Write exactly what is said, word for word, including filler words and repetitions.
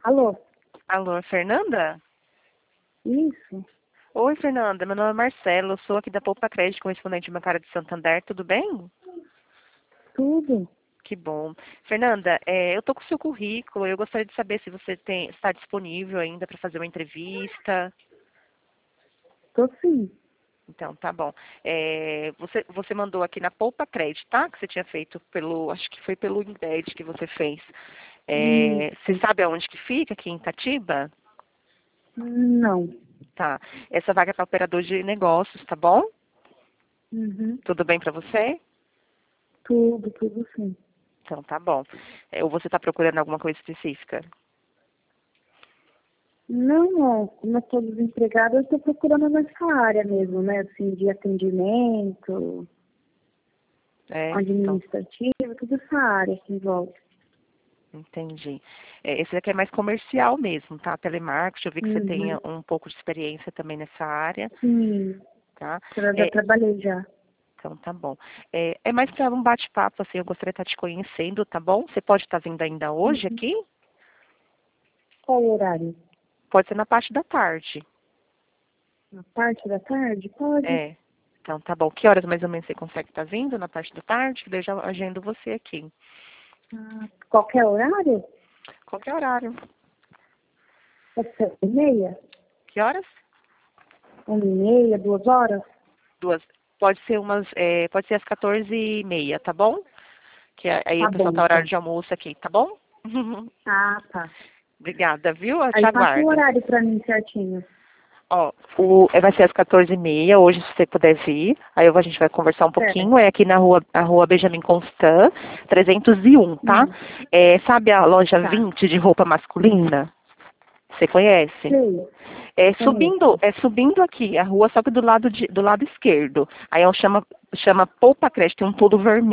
Alô? Alô, Fernanda? Isso? Oi, Fernanda. Meu nome é Marcelo. Eu sou aqui da Poupa Crédito, correspondente bancária de Santander. Tudo bem? Tudo? Que bom. Fernanda, é, eu estou com o seu currículo. Eu gostaria de saber se você tem, está disponível ainda para fazer uma entrevista. Tô sim. Então, tá bom. É, você, você mandou aqui na Poupa Crédito, tá? Que você tinha feito pelo, acho que foi pelo Indeed que você fez. É, você Isso. sabe aonde que fica, aqui em Itatiba? Não. Tá. Essa vaga é para operador de negócios, tá bom? Uhum. Tudo bem para você? Tudo, tudo sim. Então, tá bom. É, ou você está procurando alguma coisa específica? Não, não. Como eu tô desempregada, eu tô procurando nessa área mesmo, né? Assim, de atendimento, É, então, administrativo, toda essa área que envolve. entendi. É, esse aqui é mais comercial mesmo, tá? Telemarketing, eu vi que você tenha Uhum. um pouco de experiência também nessa área, Sim. tá? Eu já É, trabalhei já. então, tá bom. É, é mais para um bate-papo, assim, eu gostaria de estar te conhecendo, tá bom? Você pode estar vindo ainda hoje Uhum. aqui? Qual o horário? Pode ser na parte da tarde. Na parte da tarde? Pode. É. Então, tá bom. Que horas mais ou menos você consegue estar vindo na parte da tarde? Que daí eu já agendo você aqui. Ah, qualquer horário? Qualquer horário. Pode ser uma e meia? Que horas? Uma e meia, duas horas? Duas. Pode ser umas, é, pode ser às quatorze e meia, tá bom? Que a- aí Tá o pessoal bom, tá horário então. de almoço aqui, tá bom? Ah, tá. Obrigada, viu? Eu te Aí passa o aguardo. horário pra mim certinho. Ó, o, é, vai ser às quatorze e meia, hoje, se você puder vir. Aí a gente vai conversar um Certo. pouquinho. É aqui na rua, a rua Benjamin Constant, trezentos e um, tá? Hum, É, sabe a loja tá. vinte de roupa masculina? Você conhece? Sei, É subindo, conheço. é subindo aqui a rua, só que do lado, de, do lado esquerdo. Aí é um chama, chama Poupa Crédito, tem um todo vermelho.